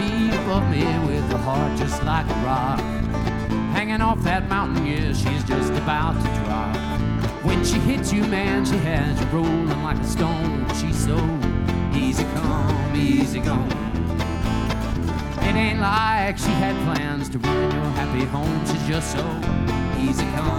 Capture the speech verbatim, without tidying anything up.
feet above me with a heart just like a rock. Hanging off that mountain, yeah, she's just about to drop. When she hits you, man, she has you rolling like a stone. She's so easy come, easy gone. It ain't like she had plans to ruin your happy home. She's just so easy come,